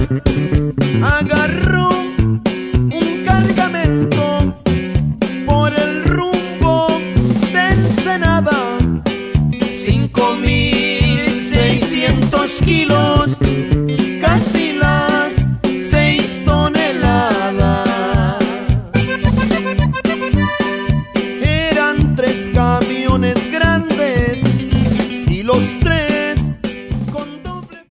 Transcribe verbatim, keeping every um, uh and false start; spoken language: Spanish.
agarró un cargamento por el rumbo de Ensenada, cinco mil seiscientos kilos